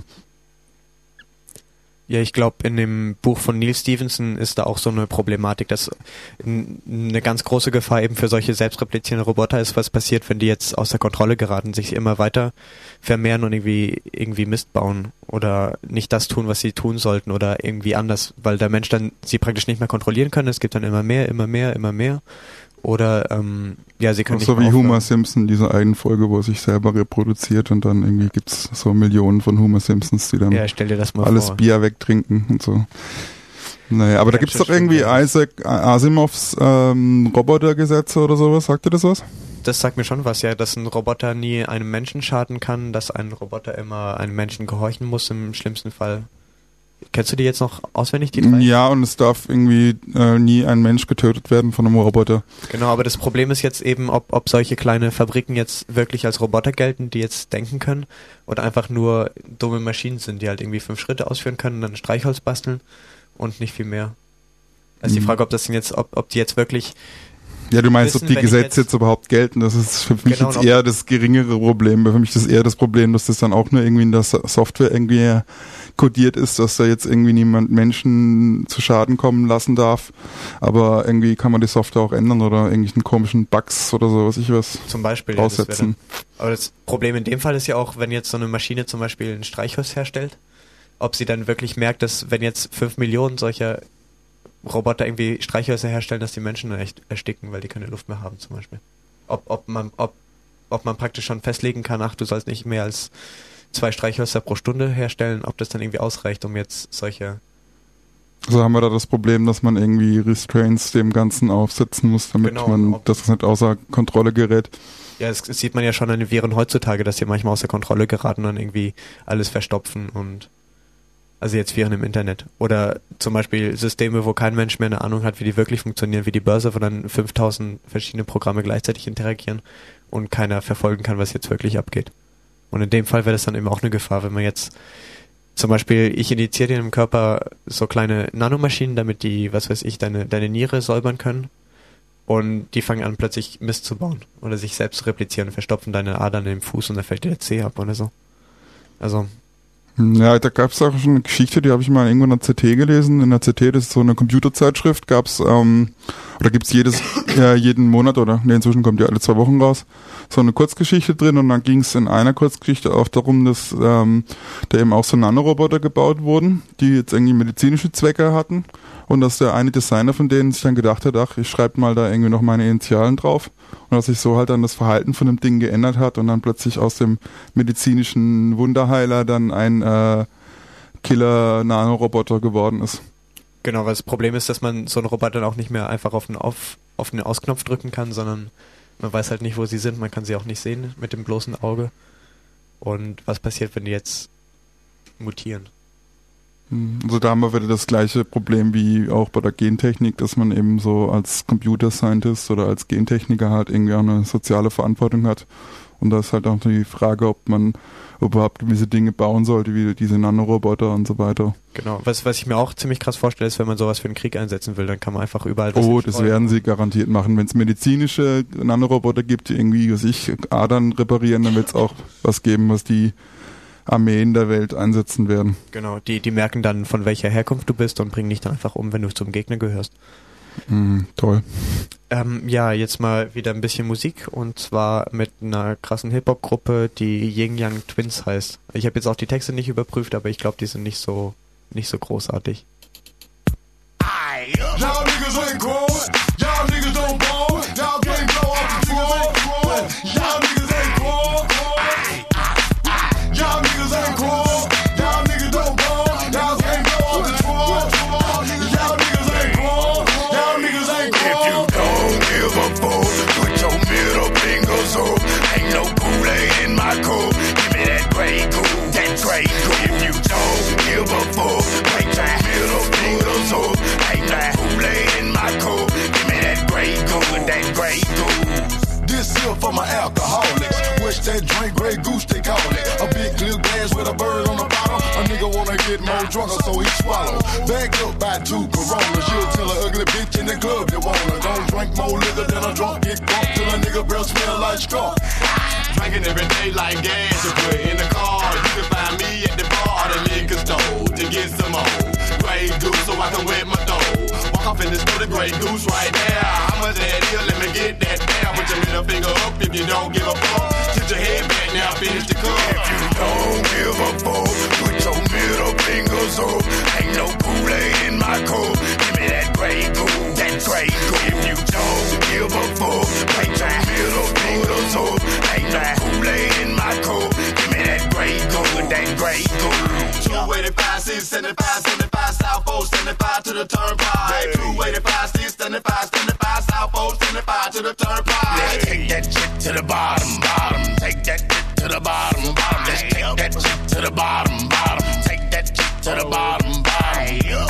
Ja, ich glaube, in dem Buch von Neil Stephenson ist da auch so eine Problematik, dass n- eine ganz große Gefahr eben für solche selbstreplizierende Roboter ist, was passiert, wenn die jetzt außer Kontrolle geraten, sich immer weiter vermehren und irgendwie irgendwie Mist bauen oder nicht das tun, was sie tun sollten oder irgendwie anders, weil der Mensch dann sie praktisch nicht mehr kontrollieren kann. Es gibt dann immer mehr, immer mehr, immer mehr. Oder ähm, ja, sie können So nicht wie mehr Homer aufhören. Simpson, diese einen Folge, wo er sich selber reproduziert und dann irgendwie gibt's so Millionen von Homer Simpsons, die dann Ja, stell dir das mal alles vor. Bier wegtrinken und so. Naja, aber da Ganz gibt's doch schön irgendwie schlimm, ja. Isaac Asimovs ähm, Robotergesetze oder sowas. Sagt ihr das was? Das sagt mir schon was, ja, dass ein Roboter nie einem Menschen schaden kann, dass ein Roboter immer einem Menschen gehorchen muss im schlimmsten Fall. Kennst du die jetzt noch auswendig, die drei? Ja, und es darf irgendwie äh, nie ein Mensch getötet werden von einem Roboter. Genau, aber das Problem ist jetzt eben, ob, ob solche kleine Fabriken jetzt wirklich als Roboter gelten, die jetzt denken können oder einfach nur dumme Maschinen sind, die halt irgendwie fünf Schritte ausführen können und dann Streichholz basteln und nicht viel mehr. Also Mhm. die Frage, ob das denn jetzt, ob, ob die jetzt wirklich Ja, du meinst, wissen, ob die wenn ich Gesetze jetzt- jetzt, überhaupt gelten, das ist für mich Genau, jetzt und ob- eher das geringere Problem. Für mich ist eher das Problem, dass das dann auch nur irgendwie in der So- Software irgendwie kodiert ist, dass da jetzt irgendwie niemand Menschen zu Schaden kommen lassen darf. Aber irgendwie kann man die Software auch ändern oder irgendwelchen komischen Bugs oder so, was ich was zum Beispiel ja, das wäre aussetzen. dann, aber das Problem in dem Fall ist ja auch, wenn jetzt so eine Maschine zum Beispiel ein Streichholz herstellt, ob sie dann wirklich merkt, dass wenn jetzt fünf Millionen solcher Roboter irgendwie Streichhölzer herstellen, dass die Menschen dann echt ersticken, weil die keine Luft mehr haben zum Beispiel. Ob, ob man, ob, ob man praktisch schon festlegen kann, ach, du sollst nicht mehr als zwei Streichhölzer pro Stunde herstellen, ob das dann irgendwie ausreicht, um jetzt solche, Also haben wir da das Problem, dass man irgendwie Restraints dem Ganzen aufsetzen muss, damit Genau, man, ob- dass es nicht außer Kontrolle gerät. ja, das, das sieht man ja schon an den Viren heutzutage, dass die manchmal außer Kontrolle geraten und irgendwie alles verstopfen und also jetzt Viren im Internet. Oder zum Beispiel Systeme, wo kein Mensch mehr eine Ahnung hat, wie die wirklich funktionieren, wie die Börse, wo dann fünftausend verschiedene Programme gleichzeitig interagieren und keiner verfolgen kann, was jetzt wirklich abgeht. Und in dem Fall wäre das dann eben auch eine Gefahr, wenn man jetzt zum Beispiel, ich injiziere dir im Körper so kleine Nanomaschinen, damit die, was weiß ich, deine, deine Niere säubern können. Und die fangen an, plötzlich Mist zu bauen. Oder sich selbst zu replizieren, verstopfen deine Adern im Fuß und dann fällt dir der Zeh ab oder so. Also, Ja, da gab es auch schon eine Geschichte, die habe ich mal irgendwo in der C T gelesen. In der C T, das ist so eine Computerzeitschrift, gab's ähm, oder gibt's jedes äh, jeden Monat oder ne, inzwischen kommt die alle zwei Wochen raus, so eine Kurzgeschichte drin und dann ging es in einer Kurzgeschichte auch darum, dass ähm, da eben auch so Nanoroboter gebaut wurden, die jetzt irgendwie medizinische Zwecke hatten und dass der eine Designer von denen sich dann gedacht hat, ach, ich schreibe mal da irgendwie noch meine Initialen drauf und dass sich so halt dann das Verhalten von dem Ding geändert hat und dann plötzlich aus dem medizinischen Wunderheiler dann ein äh, Killer-Nanoroboter geworden ist. genau, weil das Problem ist, dass man so einen Roboter dann auch nicht mehr einfach auf den, auf, auf den Ausknopf drücken kann, sondern man weiß halt nicht, wo sie sind, man kann sie auch nicht sehen mit dem bloßen Auge. Und was passiert, wenn die jetzt mutieren? Also da haben wir wieder das gleiche Problem wie auch bei der Gentechnik, dass man eben so als Computer Scientist oder als Gentechniker halt irgendwie auch eine soziale Verantwortung hat. Und da ist halt auch die Frage, ob man überhaupt gewisse Dinge bauen sollte, wie diese Nanoroboter und so weiter. Genau, was, was ich mir auch ziemlich krass vorstelle, ist, wenn man sowas für einen Krieg einsetzen will, dann kann man einfach überall was Oh, das hinstreuen. werden sie garantiert machen. Wenn es medizinische Nanoroboter gibt, die irgendwie, was ich, Adern reparieren, dann wird es auch was geben, was die Armeen der Welt einsetzen werden. Genau, die, die merken dann, von welcher Herkunft du bist und bringen dich dann einfach um, wenn du zum Gegner gehörst. Mm, toll. Ähm, ja, jetzt mal wieder ein bisschen Musik und zwar mit einer krassen Hip-Hop-Gruppe, die Yin Yang Twins heißt. Ich habe jetzt auch die Texte nicht überprüft, aber ich glaube, die sind nicht so nicht so großartig. Y'all niggas ain't grown. Y'all niggas don't ball. Y'all can't blow up the floor. Y'all niggas ain't grown. Y'all niggas ain't grown. Y'all niggas don't ball. Y'all can't blow up the floor. Y'all niggas ain't grown. Y'all niggas ain't grown. If you don't give a fuck, put your middle fingers up. Ain't no Kool-Aid in my cup. Give me that Grey Goose, that Grey Goose. If you don't give a fuck, put your middle fingers up. Ain't no Kool-Aid in my cup. Give me that Grey Goose, that Grey Goose. This here for my alcoholics. Wish that drink Grey Goose, they call it. A big clear glass with a bird on the bottom. A nigga wanna get more drunker, so he swallow. Back up by two Coronas. You'll tell an ugly bitch in the club you wanna. Don't drink more liquor than a drunk. Get drunk till a nigga breath smell like skunk. Drinking every day like gas you put in the car. You can find me at the bar or the liquor store to get some more Grey Goose so I can wet my dough. Walk off in the store, the Grey Goose right there. How much that is? Let me get that down. Put your middle finger up if you don't give a fuck. Tilt your head back now, finish the cup. If you don't give a fuck, put your middle fingers up. Ain't no Kool-Aid in my cup. Give me that Grey Goose, that Grey Goose. If you don't give a fuck, put your middle fingers up. Ain't no Kool-Aid in my cup. Give me that Grey Goose, that Grey Goose. two eighty-five, six seventy-five, seventy-five, South four seventy-five to the turnpike. two eighty-five, six seventy-five, seventy-five, South four seventy-five to the turnpike. Let's take that shit to the bottom, bottom. Take that shit to the bottom, bottom. Let's take that shit to the bottom, bottom. Take that shit to the bottom, bottom.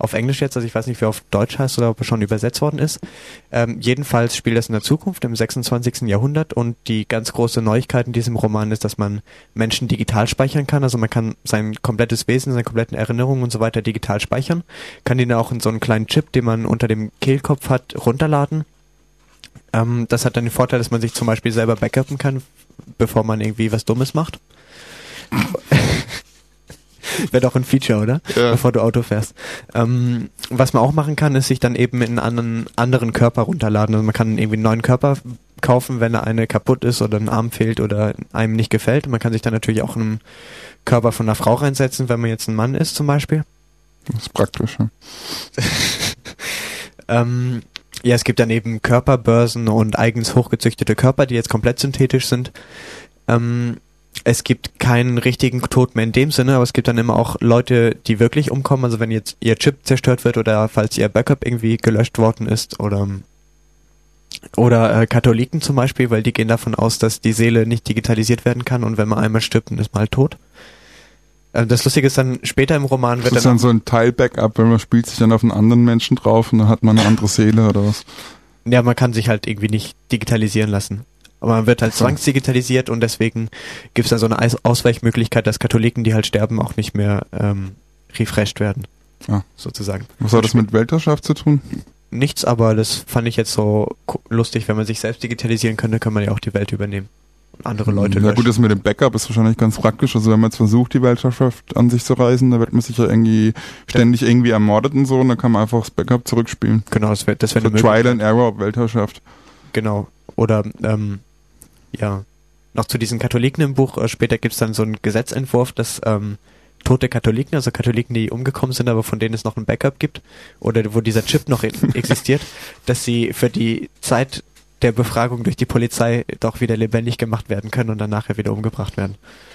auf Englisch jetzt, also ich weiß nicht, wie er auf Deutsch heißt oder ob er schon übersetzt worden ist. Ähm, jedenfalls spielt das in der Zukunft, im sechsundzwanzigsten Jahrhundert, und die ganz große Neuigkeit in diesem Roman ist, dass man Menschen digital speichern kann, also man kann sein komplettes Wesen, seine kompletten Erinnerungen und so weiter digital speichern, kann ihn auch in so einen kleinen Chip, den man unter dem Kehlkopf hat, runterladen. Ähm, das hat dann den Vorteil, dass man sich zum Beispiel selber backuppen kann, bevor man irgendwie was Dummes macht. Wäre doch ein Feature, oder? Ja. Bevor du Auto fährst. Ähm, was man auch machen kann, ist sich dann eben in einen anderen, anderen Körper runterladen. Also man kann irgendwie einen neuen Körper kaufen, wenn der eine kaputt ist oder ein Arm fehlt oder einem nicht gefällt. Man kann sich dann natürlich auch einen Körper von einer Frau reinsetzen, wenn man jetzt ein Mann ist zum Beispiel. Das ist praktisch, ja. ähm, ja, es gibt dann eben Körperbörsen und eigens hochgezüchtete Körper, die jetzt komplett synthetisch sind. Ähm, Es gibt keinen richtigen Tod mehr in dem Sinne, aber es gibt dann immer auch Leute, die wirklich umkommen. Also wenn jetzt ihr Chip zerstört wird oder falls ihr Backup irgendwie gelöscht worden ist oder oder äh, Katholiken zum Beispiel, weil die gehen davon aus, dass die Seele nicht digitalisiert werden kann und wenn man einmal stirbt, dann ist man halt tot. Äh, das Lustige ist dann, später im Roman wird das ist dann... dann so ein Teil-Backup, wenn man spielt sich dann auf einen anderen Menschen drauf und dann hat man eine andere Seele oder was? Ja, man kann sich halt irgendwie nicht digitalisieren lassen. Aber man wird halt zwangsdigitalisiert und deswegen gibt es da so eine Ausweichmöglichkeit, dass Katholiken, die halt sterben, auch nicht mehr ähm, refreshed werden. Ah. Sozusagen. Was hat das mit Weltherrschaft zu tun? Nichts, aber das fand ich jetzt so lustig. Wenn man sich selbst digitalisieren könnte, kann man ja auch die Welt übernehmen. Und andere Leute Ja löschen. gut, das mit dem Backup ist wahrscheinlich ganz praktisch. Also wenn man jetzt versucht, die Weltherrschaft an sich zu reißen, dann wird man sich ja irgendwie ständig irgendwie ermordet und so und dann kann man einfach das Backup zurückspielen. Genau, das wäre das wär So eine Trial Möglichkeit. and Error Weltherrschaft. Genau. Oder, ähm, ja, noch zu diesen Katholiken im Buch. Äh, später gibt's dann so einen Gesetzentwurf, dass ähm, tote Katholiken, also Katholiken, die umgekommen sind, aber von denen es noch ein Backup gibt, oder wo dieser Chip noch existiert, dass sie für die Zeit der Befragung durch die Polizei doch wieder lebendig gemacht werden können und dann nachher wieder umgebracht werden.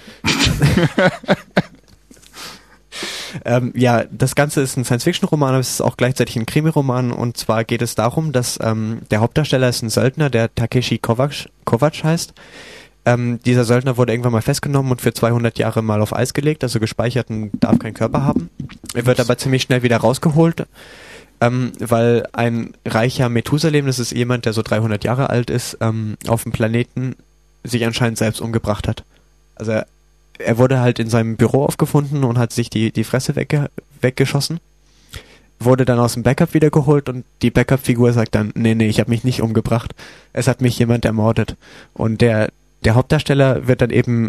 Ähm, ja, das Ganze ist ein Science-Fiction-Roman, aber es ist auch gleichzeitig ein Krimi-Roman, und zwar geht es darum, dass ähm, der Hauptdarsteller ist ein Söldner, der Takeshi Kovacs, Kovacs heißt. Ähm, dieser Söldner wurde irgendwann mal festgenommen und für zweihundert Jahre mal auf Eis gelegt, also gespeichert und darf keinen Körper haben. Er wird aber ziemlich schnell wieder rausgeholt, ähm, weil ein reicher Methusalem, das ist jemand, der so dreihundert Jahre alt ist, ähm, auf dem Planeten sich anscheinend selbst umgebracht hat. Also er Er wurde halt in seinem Büro aufgefunden und hat sich die, die Fresse wegge weggeschossen. Wurde dann aus dem Backup wiedergeholt und die Backup-Figur sagt dann, nee, nee, ich habe mich nicht umgebracht. Es hat mich jemand ermordet. Und der, der Hauptdarsteller wird dann eben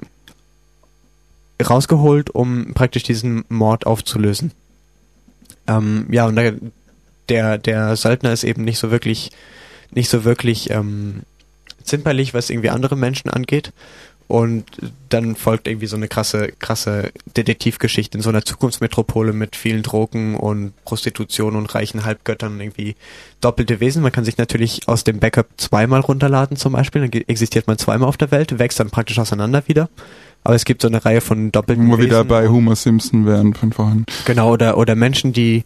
rausgeholt, um praktisch diesen Mord aufzulösen. Ähm, ja, und der, der, der Söldner ist eben nicht so wirklich, nicht so wirklich ähm, zimperlich, was irgendwie andere Menschen angeht. Und dann folgt irgendwie so eine krasse, krasse Detektivgeschichte in so einer Zukunftsmetropole mit vielen Drogen und Prostitution und reichen Halbgöttern, irgendwie doppelte Wesen. Man kann sich natürlich aus dem Backup zweimal runterladen zum Beispiel, dann existiert man zweimal auf der Welt, wächst dann praktisch auseinander wieder. Aber es gibt so eine Reihe von doppelten Wo wir Wesen. wieder bei Homer Simpson wären von vorhin. Genau, oder, oder Menschen, die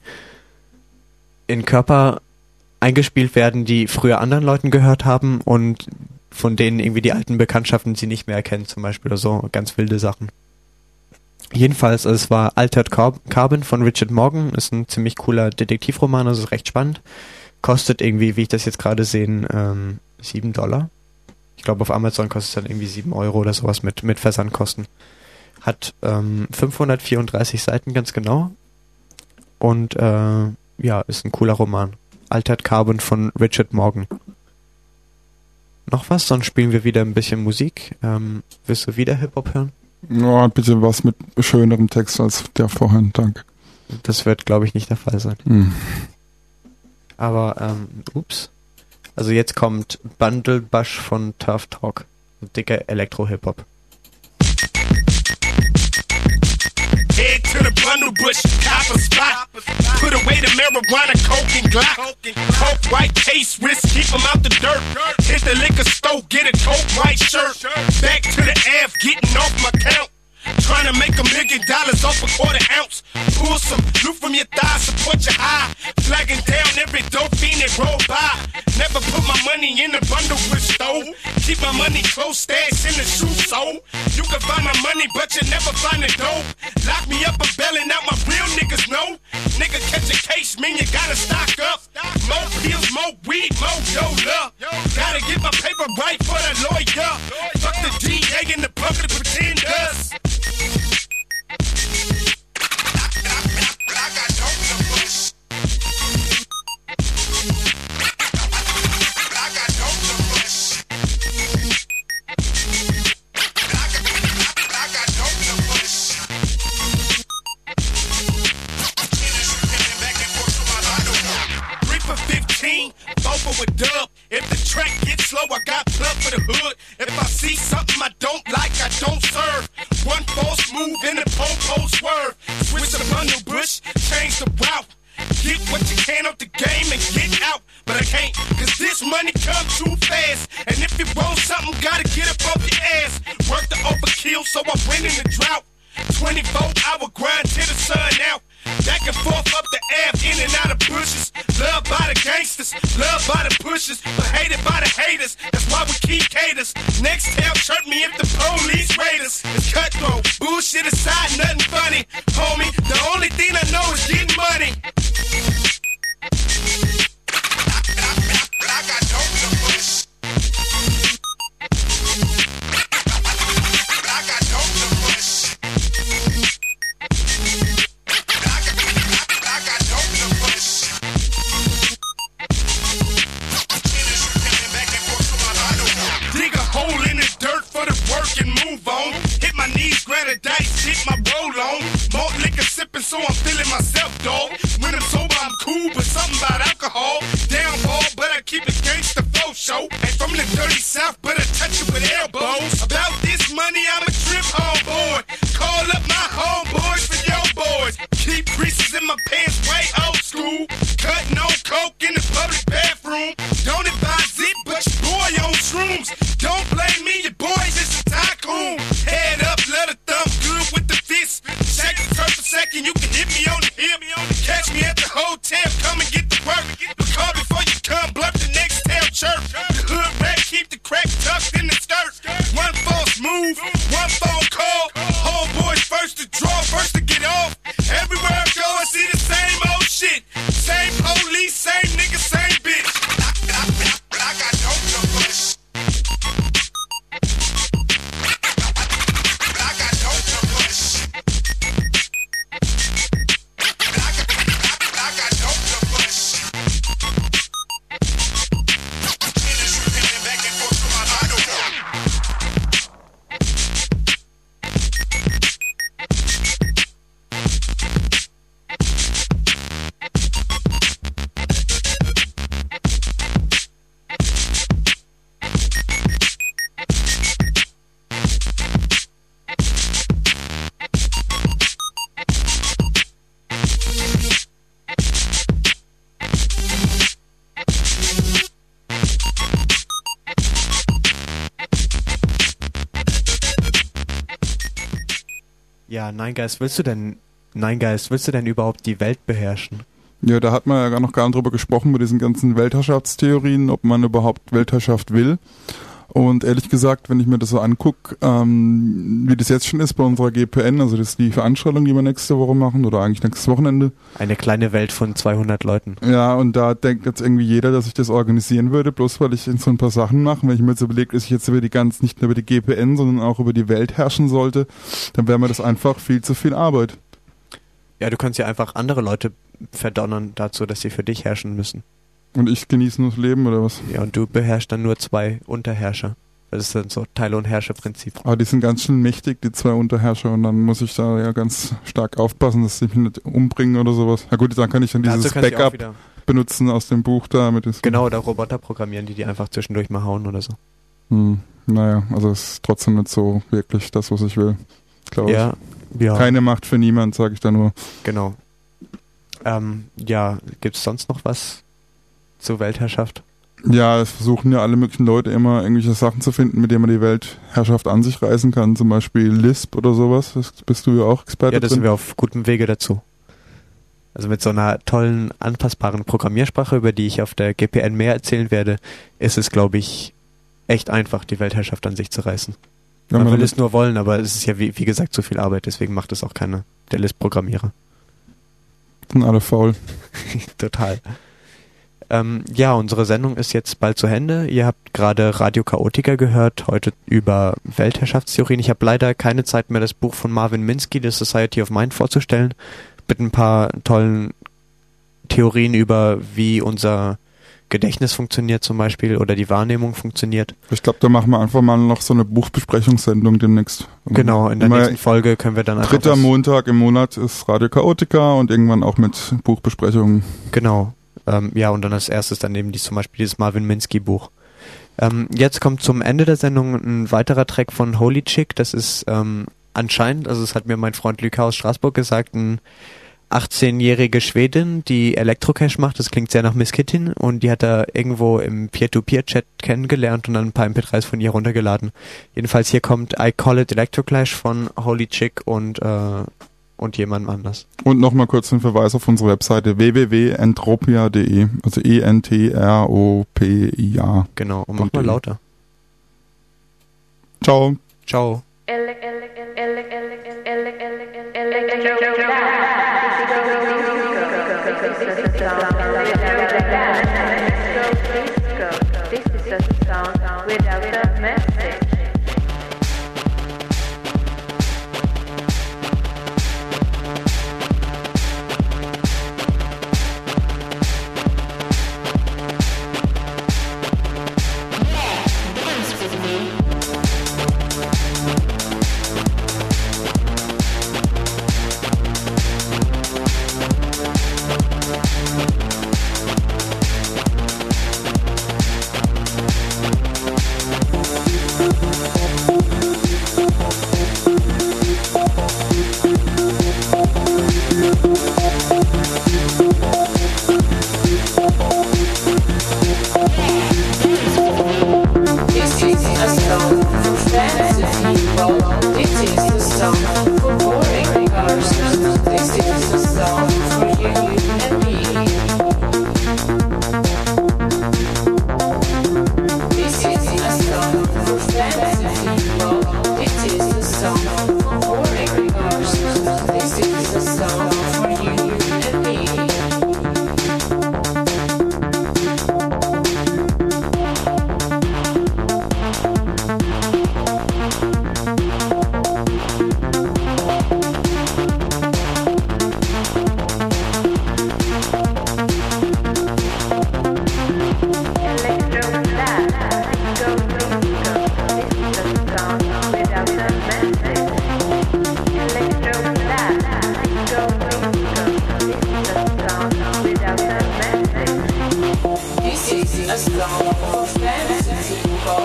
in Körper eingespielt werden, die früher anderen Leuten gehört haben und von denen irgendwie die alten Bekanntschaften sie nicht mehr erkennen zum Beispiel oder so, ganz wilde Sachen. Jedenfalls, es war Altered Carbon von Richard Morgan, ist ein ziemlich cooler Detektivroman, also ist recht spannend. Kostet irgendwie, wie ich das jetzt gerade sehe, ähm, sieben Dollar. Ich glaube auf Amazon kostet es dann irgendwie sieben Euro oder sowas mit, mit Versandkosten. Hat ähm, fünfhundertvierunddreißig Seiten ganz genau und äh, ja, ist ein cooler Roman. Altered Carbon von Richard Morgan. Noch was? Sonst spielen wir wieder ein bisschen Musik. Ähm, willst du wieder Hip-Hop hören? Ja, bitte was mit schönerem Text als der vorhin, danke. Das wird, glaube ich, nicht der Fall sein. Hm. Aber, ähm, ups. Also jetzt kommt Bundle Bush von Turf Talk. Dicker Elektro-Hip-Hop. Head to the bundle bush, cop a spot. Put away the marijuana, coke and Glock. Coke white case wrist, keep them out the dirt. Hit the liquor store, get a coke white shirt. Back to the Ave, getting off my count. Trying to make a million dollars off a quarter ounce. Pull some loot from your thighs, support your high. Flagging down every dope fiend that roll by. Never put my money in the bundle with stove. Keep my money close, stash in the shoe sole. You can find my money, but you never find the dope. Lock me up a bailing out, my real niggas know. Nigga, catch a case, mean you gotta stock up. More pills, more weed, more Yola. Gotta get my paper right for the lawyer. Fuck the D A and the public pretenders. I got dope to push. I got dope to push. I got dope to push. Three for fifteen, four for a dub. If the track gets slow, I got blood for the hood. If I see something I don't like, I don't serve. One false move and the po-po swerve. Switch the bundle bush, change the route. Get what you can off the game and get out. But I can't, cause this money come too fast. And if you want something, gotta get up off your ass. Work the overkill, so I win in the drought. twenty-four hour grind till the sun out. Back and forth up the Ave, in and out of bushes. Loved by the gangsters, loved by the pushers, but hated by the haters. That's why we keep caters. Next tell chirp me if the police raid us. It's cutthroat, bullshit aside, nothing funny. Homie, the only thing I know is getting money. I got dope to push. I got dope to push. I got dope to push. Dig a hole in the dirt for the work and move on. Hit my knees, grab a dice, hit my roll on. Malt liquor sipping, so I'm feeling myself, dog. When I'm sober, I'm cool, but something about alcohol. Downfall, but I keep it gangsta for show. Ain't from the dirty south, but I touch it with elbows. About this money, I'm a trip homeboy. Call up my homeboys for your boys. Keep creases in my pants, way old school. Cutting on coke in the public bathroom. Don't advise it, but your boy on shrooms. Don't blame me, your boy is a tycoon. Head up, let her thumb good with the fist. Second, turn for second, you can hit me on the hip. Catch me at the hotel, come and get the work. But call before you come, bluff the next tail chirp. The hood rat, keep the crack tucked in the skirt. One false move, one phone call. Homeboys first to draw, first to get off. Everywhere I go, I see the same old shit. Same police, same nigga, same bitch. I got dope to push. I got dope to push. I got dope to push. Back and forth to my Ja, Nine Guys, willst du denn, Nine Guys, willst du denn überhaupt die Welt beherrschen? Ja, da hat man ja gar noch gar nicht drüber gesprochen, mit diesen ganzen Weltherrschaftstheorien, ob man überhaupt Weltherrschaft will. Und ehrlich gesagt, wenn ich mir das so angucke, ähm, wie das jetzt schon ist bei unserer G P N, also das ist die Veranstaltung, die wir nächste Woche machen, oder eigentlich nächstes Wochenende. Eine kleine Welt von zweihundert Leuten. Ja, und da denkt jetzt irgendwie jeder, dass ich das organisieren würde, bloß weil ich so ein paar Sachen mache. Wenn ich mir jetzt überlege, dass ich jetzt über die ganz, nicht nur über die G P N, sondern auch über die Welt herrschen sollte, dann wäre mir das einfach viel zu viel Arbeit. Ja, du kannst ja einfach andere Leute verdonnern dazu, dass sie für dich herrschen müssen. Und ich genieße nur das Leben, oder was? Ja, und du beherrschst dann nur zwei Unterherrscher. Das ist dann so Teil- und Herrscherprinzip. Aber die sind ganz schön mächtig, die zwei Unterherrscher, und dann muss ich da ja ganz stark aufpassen, dass sie mich nicht umbringen oder sowas. Na gut, dann kann ich dann dieses Dazu kannst du auch Backup wieder- benutzen aus dem Buch da. Mit diesem Genau, oder Roboter programmieren, die die einfach zwischendurch mal hauen oder so. Hm, naja, also es ist trotzdem nicht so wirklich das, was ich will, glaube Ja, ich. ja, Keine Macht für niemand, sage ich da nur. genau. Ähm, ja, gibt's sonst noch was zur Weltherrschaft? Ja, es versuchen ja alle möglichen Leute immer irgendwelche Sachen zu finden, mit denen man die Weltherrschaft an sich reißen kann. Zum Beispiel Lisp oder sowas. Das bist du ja auch Experte Ja, da drin. sind wir auf gutem Wege dazu. Also mit so einer tollen, anpassbaren Programmiersprache, über die ich auf der G P N mehr erzählen werde, ist es, glaube ich, echt einfach, die Weltherrschaft an sich zu reißen. Ja, Man man will damit- es nur wollen, aber es ist ja, wie, wie gesagt, zu viel Arbeit, deswegen macht es auch keiner der Lisp-Programmierer. Sind alle faul. Total. Ähm, ja, unsere Sendung ist jetzt bald zu Ende. Ihr habt gerade Radio Chaotica gehört, heute über Weltherrschaftstheorien. Ich habe leider keine Zeit mehr, das Buch von Marvin Minsky, The Society of Mind, vorzustellen, mit ein paar tollen Theorien über, wie unser Gedächtnis funktioniert zum Beispiel oder die Wahrnehmung funktioniert. Ich glaube, da machen wir einfach mal noch so eine Buchbesprechungssendung demnächst. Genau, in der Immer nächsten Folge können wir dann einfach Dritter was- Montag im Monat ist Radio Chaotica und irgendwann auch mit Buchbesprechungen. Genau. Ähm, ja, und dann als erstes dann eben dies, zum Beispiel dieses Marvin Minsky Buch. Ähm, jetzt kommt zum Ende der Sendung ein weiterer Track von Holy Chick. Das ist ähm, anscheinend, also es hat mir mein Freund Luca aus Straßburg gesagt, ein achtzehnjährige Schwedin, die Elektrocash macht. Das klingt sehr nach Miss Kittin und die hat er irgendwo im Peer-to-Peer-Chat kennengelernt und dann ein paar M P drei s von ihr runtergeladen. Jedenfalls hier kommt I Call It Electroclash von Holy Chick und äh, und jemandem anders. Und nochmal kurz den Verweis auf unsere Webseite w w w punkt entropia punkt d e, also E N T R O P I A. Genau, und mach mal lauter. Ciao. Ciao. This is a sound without a message.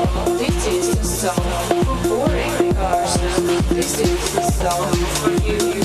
This is the song for you.